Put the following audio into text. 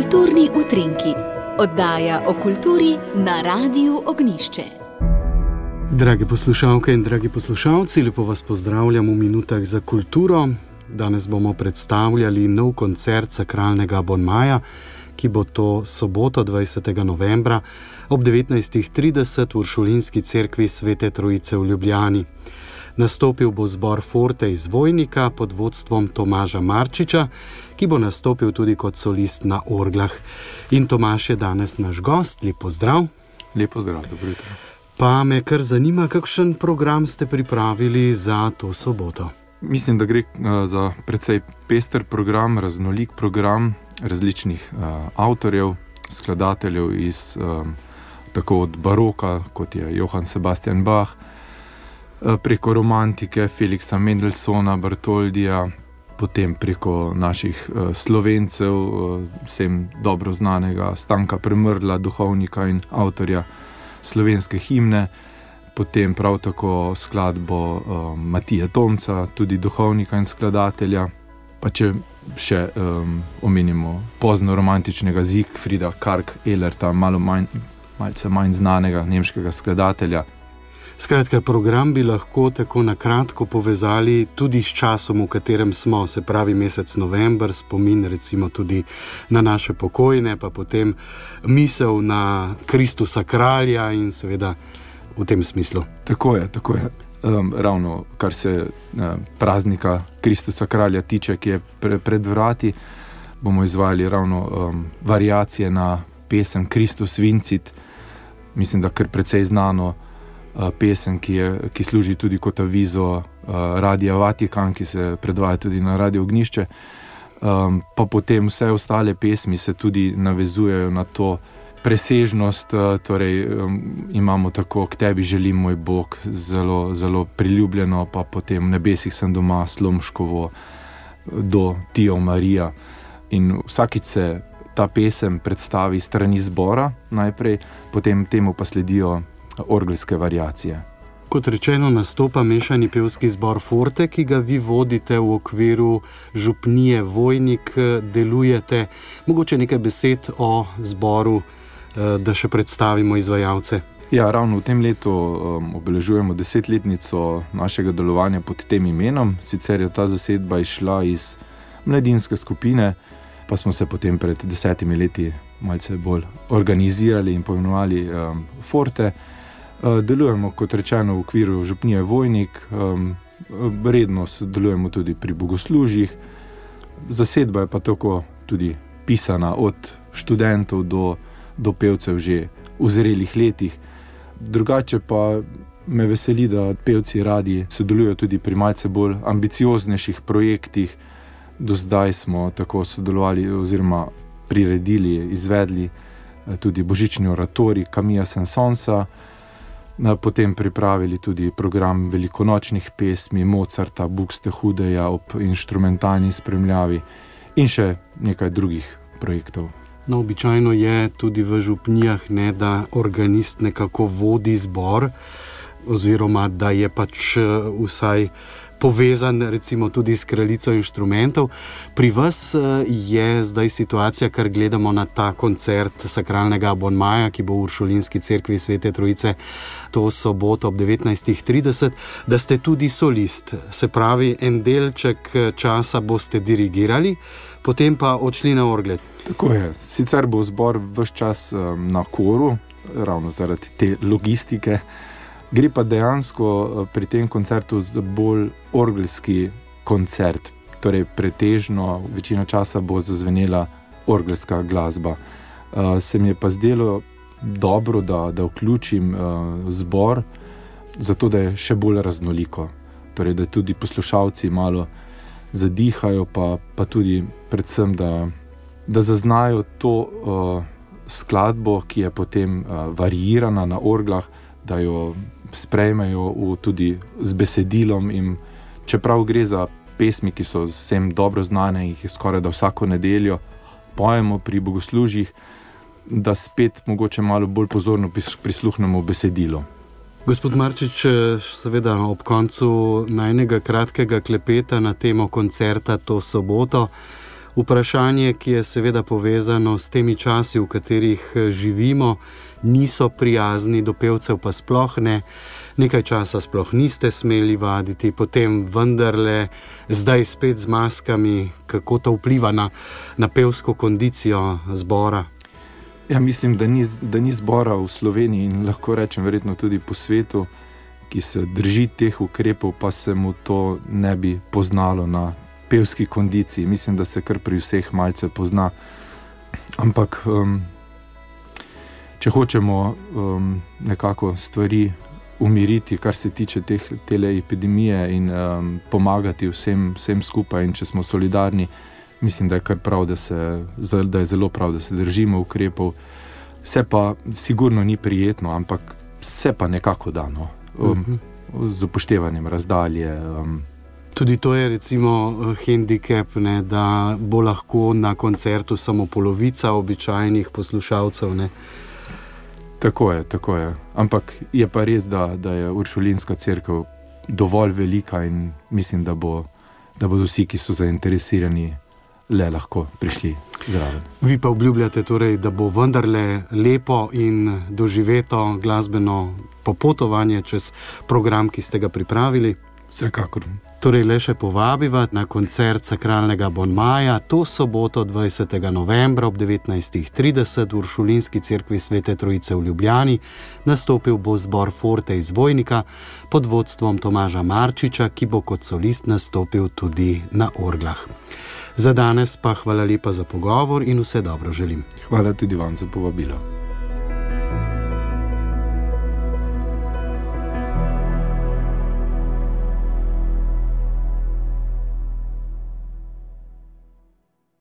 Kulturni utrinki, oddaja o kulturi na Radiu Ognjišče. Drage poslušalke in dragi poslušalci, lepo vas pozdravljam v minutah za kulturo. Danes bomo predstavljali nov koncert Sakralnega abonmaja, ki bo to soboto 20. novembra ob 19.30 v Uršulinski cerkvi Svete Trojice v Ljubljani. Nastopil bo zbor Forte iz Vojnika pod vodstvom Tomaža Marčiča, ki bo nastopil tudi kot solist na orglah. In Tomaž je danes naš gost. Lep pozdrav. Lep pozdrav, dobro jutro. Pa me kar zanima, kakšen program ste pripravili za to soboto. Mislim, da gre za precej pester program, raznolik program različnih avtorjev, skladateljev iz tako od baroka, kot je Johann Sebastian Bach, preko romantike Felixa Mendelssohna, Bartoldija, potem preko naših Slovencev, vsem dobro znanega Stanka Premrla, duhovnika in avtorja slovenske himne, potem prav tako skladbo Matija Tomca, tudi duhovnika in skladatelja, pa če še omenimo pozno romantičnega Siegfrieda Karg-Ehlerta, malce manj znanega nemškega skladatelja. Skratka, program bi lahko tako na kratko povezali tudi s časom, v katerem smo, se pravi mesec november, spomin recimo tudi na naše pokojne, pa potem misel na Kristusa kralja in seveda v tem smislu. Tako je. Ravno kar se praznika Kristusa kralja tiče, ki je pred vrati, bomo izvajali ravno variacije na pesem Kristus Vincit. Mislim, da kar precej znano pesem, ki služi tudi kot avizo Radia Vatikan, ki se predvaja tudi na Radio Ognjišče. Pa potem vse ostale pesmi se tudi navezujejo na to presežnost, torej imamo tako K tebi želim, moj Bog, zelo, zelo priljubljeno, pa potem V nebesih sem doma, Slomškovo, do Tio Marija. In vsakič se ta pesem predstavi strani zbora najprej, potem temu pa sledijo orgelske variacije. Kot rečeno, nastopa mešani pevski zbor Forte, ki ga vi vodite v okviru župnije Vojnik, delujete. Mogoče nekaj besed o zboru, da še predstavimo izvajalce. Ja, ravno v tem letu obeležujemo 10-letnico našega delovanja pod tem imenom. Sicer je ta zasedba izšla iz mladinske skupine, pa smo se potem pred 10 leti malce bolj organizirali in poimenovali Forte. Delujemo, kot rečeno, v okviru župnije Vojnik, redno sodelujemo tudi pri bogoslužjih. Zasedba je pa tako tudi pisana od študentov do pevcev že v zrelih letih. Drugače pa me veseli, da pevci radi sodelujo tudi pri malce bolj ambicioznejših projektih. Do zdaj smo tako sodelovali oziroma priredili, izvedli tudi božični oratorij Camilla Saint-Saënsa, potem pripravili tudi program velikonočnih pesmi Mozarta, Buxtehudeja ob inštrumentalni spremljavi in še nekaj drugih projektov. No, običajno je tudi v župnijah, da organist nekako vodi zbor oziroma da je pač vsaj povezan recimo tudi s kraljico inštrumentov. Pri vas je zdaj situacija, kar gledamo na ta koncert Sakralnega abonmaja, ki bo v Uršulinski cerkvi Svete Trojice to soboto ob 19.30, da ste tudi solist. Se pravi, en delček časa boste dirigirali, potem pa odšli na orgle. Tako je. Sicer bo zbor ves čas na koru, ravno zaradi te logistike. Gre pa dejansko pri tem koncertu za bolj orgelski koncert. Torej pretežno večino časa bo zazvenela orgelska glasba. Se mi je pa zdelo dobro, da vključim zbor, zato da je še bolj raznoliko. Torej, da tudi poslušalci malo zadihajo, pa tudi predvsem, da zaznajo to skladbo, ki je potem variirana na orglah, da jo sprejmejo tudi z besedilom, in čeprav gre za pesmi, ki so vsem dobro znane in jih skoraj da vsako nedeljo pojemo pri bogoslužjih, da spet mogoče malo bolj pozorno prisluhnemo besedilu. Gospod Marčič, seveda ob koncu najnega kratkega klepeta na temo koncerta to soboto Vprašanje, ki je seveda povezano s temi časi, v katerih živimo, niso prijazni, do pevcev pa sploh ne. Nekaj časa sploh niste smeli vaditi, potem vendarle, zdaj spet z maskami, kako to vpliva na pevsko kondicijo zbora? Ja, mislim, da ni zbora v Sloveniji in lahko rečem verjetno tudi po svetu, ki se drži teh ukrepov, pa se mu to ne bi poznalo na pevski kondiciji. Mislim, da se kar pri vseh malce pozna. Ampak če hočemo nekako stvari umiriti, kar se tiče tele epidemije in pomagati vsem skupaj, in če smo solidarni, mislim, da je kar prav, da je zelo prav, da se držimo ukrepov. Se pa sigurno ni prijetno, ampak se pa nekako da, no. Z upoštevanjem razdalje. Tudi to je recimo hendikep, ne, da bo lahko na koncertu samo polovica običajnih poslušalcev, ne. Tako je. Ampak je pa res, da je Uršulinska cerkev dovolj velika in mislim, da bodo vsi, ki so zainteresirani, le lahko prišli zraven. Vi pa obljubljate torej, da bo vendarle lepo in doživeto glasbeno popotovanje čez program, ki ste ga pripravili? Vsekakor. Torej le še povabiva na koncert Sakralnega Bon Maja to soboto 20. novembra ob 19.30 v Uršulinski cerkvi Svete Trojice v Ljubljani. Nastopil bo zbor Forte iz Vojnika pod vodstvom Tomaža Marčiča, ki bo kot solist nastopil tudi na orglah. Za danes pa hvala lepa za pogovor in vse dobro želim. Hvala tudi vam za povabilo.